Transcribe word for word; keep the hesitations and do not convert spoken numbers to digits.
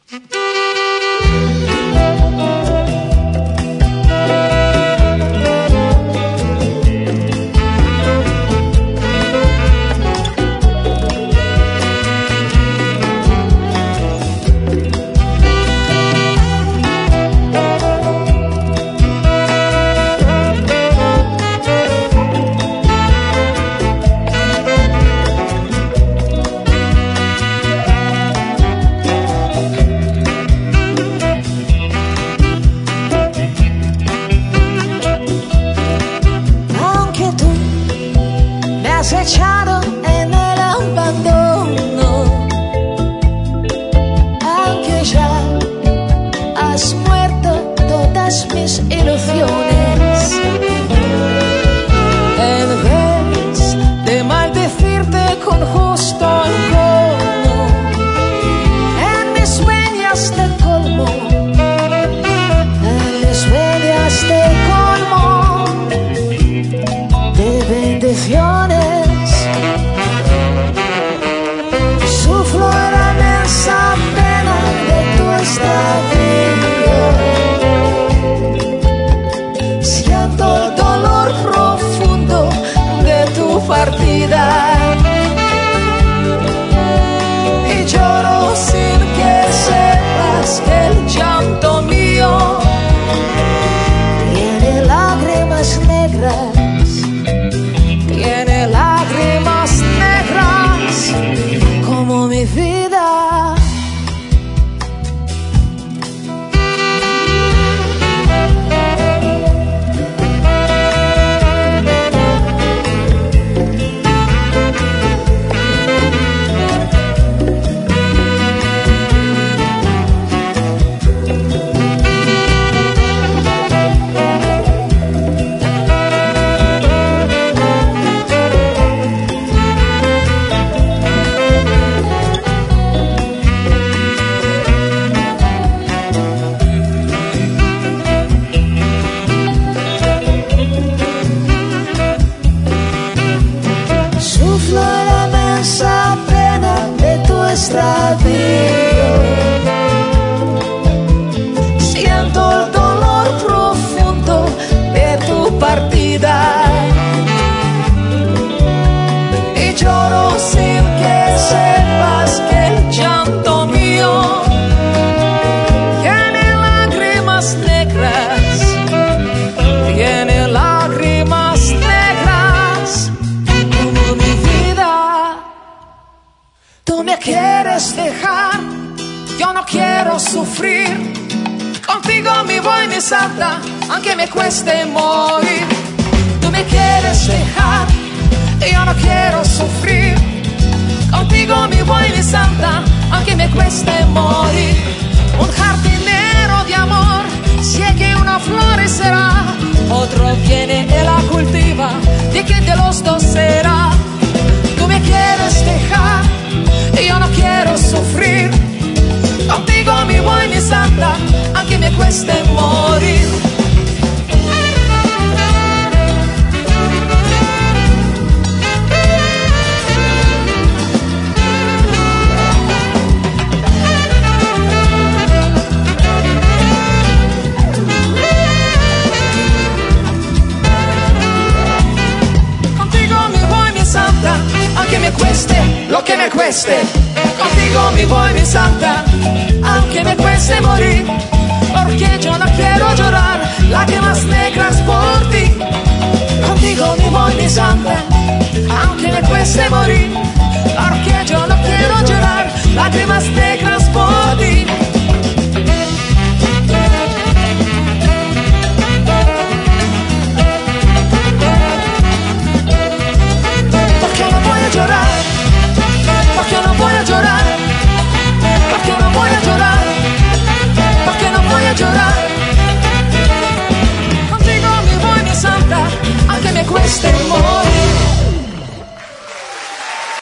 Echado en el abandono, aunque ya has muerto todas mis ilusiones. En vez de maldecirte con justo encono, en mis sueños te colmo, en mis sueños te colmo de bendiciones. Siento el dolor profundo de tu partida y lloro sin que sepas que el llanto mío tiene lágrimas negras, tiene lágrimas negras como mi vida. Siento el dolor profundo de tu partida y lloro sin que sepas que el llanto mío tiene lágrimas negras, tiene lágrimas negras como mi vida. Tú me quieres dejar, yo no quiero sufrir. Contigo me voy, mi santa, aunque me cueste morir. Tú me quieres dejar, yo no quiero sufrir. Contigo me voy, mi santa, aunque me cueste morir. Un jardinero de amor, sé que una florecerá, otro viene y la cultiva, ¿de quién de los dos será? Tú me quieres dejar, yo no quiero sufrir. Contigo me voy, mi santa, aunque me cueste morir. Contigo me voy, mi santa, aunque me cueste lo que me cueste. Contigo me voy, mi santa, aunque me cueste morir, porque yo no quiero llorar lágrimas negras por ti. Contigo me voy, mi santa, aunque me cueste morir.